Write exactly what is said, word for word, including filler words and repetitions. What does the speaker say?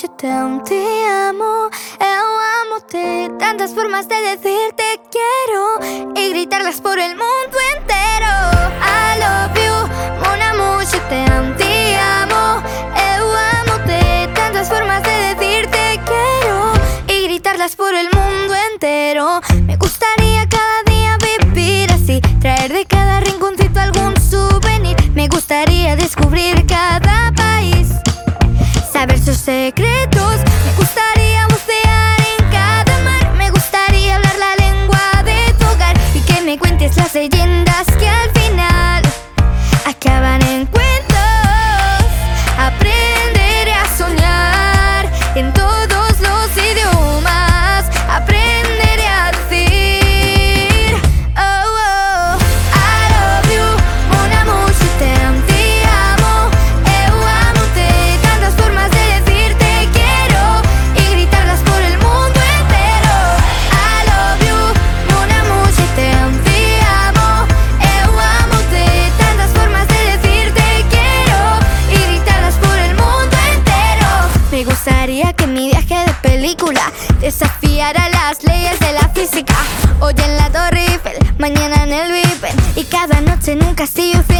je t'aime, te amo. Eu amo-te, tantas formas de decir te quiero y gritarlas por el mundo entero. I love you, mon amour, je t'aime, te amo. Eu amo-te, tantas formas de decir te quiero y gritarlas por el mundo entero. Me gustaría cada día vivir así, traer de cada rinconcito algún souvenir. Me gustaría descubrir cada país, saber sus secretos. Me gustaría bucear en cada mar. Me gustaría hablar la lengua de tu hogar y que me cuentes las leyendas que al final acaban en cuentos. Aprenderé a soñar en todos los idiomas. Aprenderé a decir oh, oh. I love you, mon amour, je t'aime, te amo. Eu amo-te, tantas formas de decir te quiero y gritarlas por el mundo entero. I love you, mon amour, je t'aime, te amo. Eu amo-te, tantas formas de decir te quiero y gritarlas por el mundo entero. Me gustaría que mi viaje de película desafiara las leyes de la física. Hoy en la Torre Eiffel, mañana en el Vipen y cada noche en un castillo.